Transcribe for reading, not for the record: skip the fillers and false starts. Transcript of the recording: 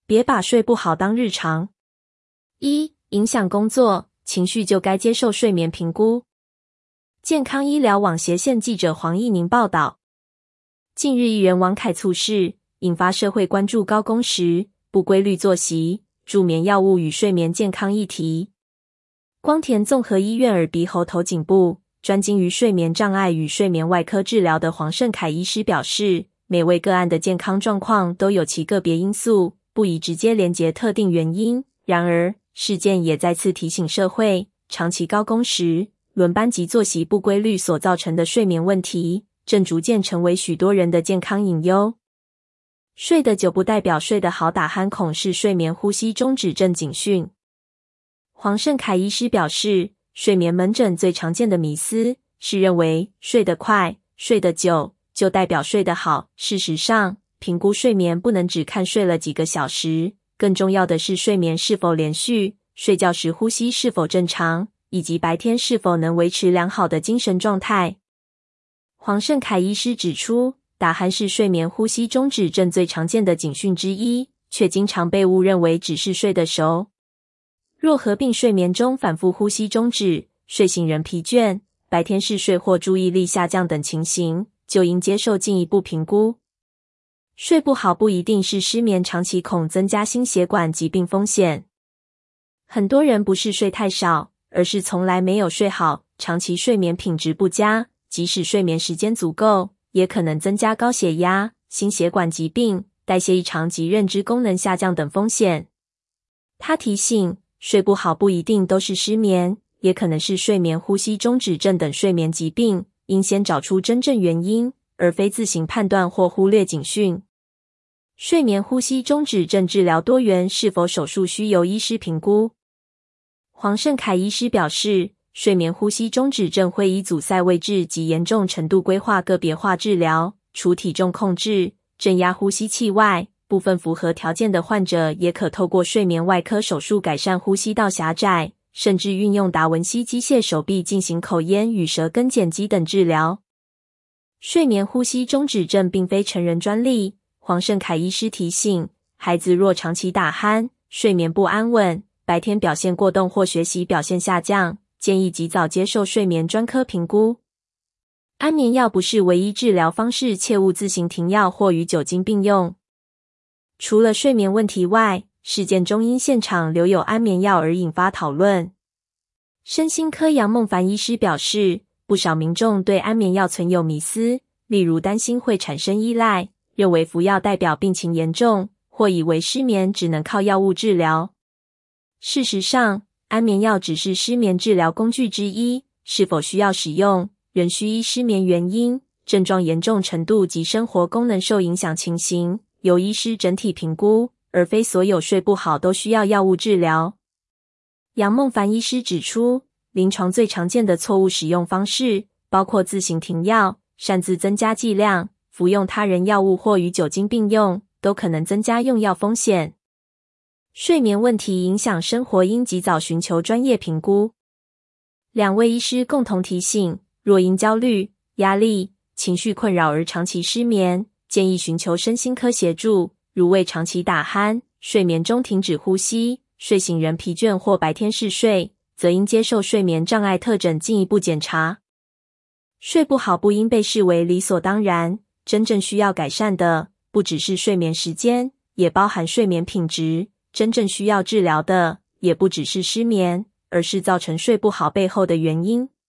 别把睡不好当日常。1. 影响工作、情绪就该接受睡眠评估。健康医疗网斜线记者黄义宁报道，近日艺人王凯猝逝，引发社会关注高工时、不规律作息、助眠药物与睡眠健康议题。光田综合医院耳鼻喉头颈部专精于睡眠障碍与睡眠外科治疗的黄胜凯医师表示，每位个案的健康状况都有其个别因素，不宜直接连结特定原因。然而，事件也再次提醒社会，长期高工时、轮班及作息不规律所造成的睡眠问题，正逐渐成为许多人的健康隐忧。睡得久不代表睡得好，打鼾孔是睡眠呼吸中止症警讯。黄胜凯医师表示，睡眠门诊最常见的迷思是认为睡得快、睡得久就代表睡得好。事实上，评估睡眠不能只看睡了几个小时，更重要的是睡眠是否连续，睡觉时呼吸是否正常，以及白天是否能维持良好的精神状态。黄胜凯医师指出，打鼾是睡眠呼吸中止症最常见的警讯之一，却经常被误认为只是睡得熟。若合并睡眠中反复呼吸中止、睡醒人疲倦、白天嗜睡或注意力下降等情形，就应接受进一步评估。睡不好不一定是失眠，长期恐增加心血管疾病风险。很多人不是睡太少，而是从来没有睡好，长期睡眠品质不佳，即使睡眠时间足够，也可能增加高血压、心血管疾病、代谢异常及认知功能下降等风险。他提醒，睡不好不一定都是失眠，也可能是睡眠呼吸中止症等睡眠疾病，应先找出真正原因，而非自行判断或忽略警讯。睡眠呼吸中止症治疗多元，是否手术需由医师评估。黄胜凯医师表示，睡眠呼吸中止症会依阻塞位置及严重程度规划个别化治疗，除体重控制、正压呼吸器外，部分符合条件的患者也可透过睡眠外科手术改善呼吸道狭窄，甚至运用达文西机械手臂进行口咽与舌根剪辑等治疗。睡眠呼吸中止症并非成人专利，黄胜凯医师提醒，孩子若长期打鼾、睡眠不安稳、白天表现过动或学习表现下降，建议及早接受睡眠专科评估。安眠药不是唯一治疗方式，切勿自行停药或与酒精并用。除了睡眠问题外，事件中因现场留有安眠药而引发讨论。身心科杨孟凡医师表示，不少民众对安眠药存有迷思，例如担心会产生依赖，认为服药代表病情严重，或以为失眠只能靠药物治疗。事实上，安眠药只是失眠治疗工具之一，是否需要使用，仍需依失眠原因、症状严重程度及生活功能受影响情形，由医师整体评估，而非所有睡不好都需要药物治疗。杨孟凡医师指出，临床最常见的错误使用方式，包括自行停药、擅自增加剂量、服用他人药物或与酒精并用，都可能增加用药风险。睡眠问题影响生活，应及早寻求专业评估。两位医师共同提醒，若因焦虑、压力、情绪困扰而长期失眠，建议寻求身心科协助，如为长期打鼾、睡眠中停止呼吸、睡醒人疲倦或白天嗜睡，则应接受睡眠障碍特诊进一步检查。睡不好不应被视为理所当然，真正需要改善的，不只是睡眠时间，也包含睡眠品质。真正需要治疗的，也不只是失眠，而是造成睡不好背后的原因。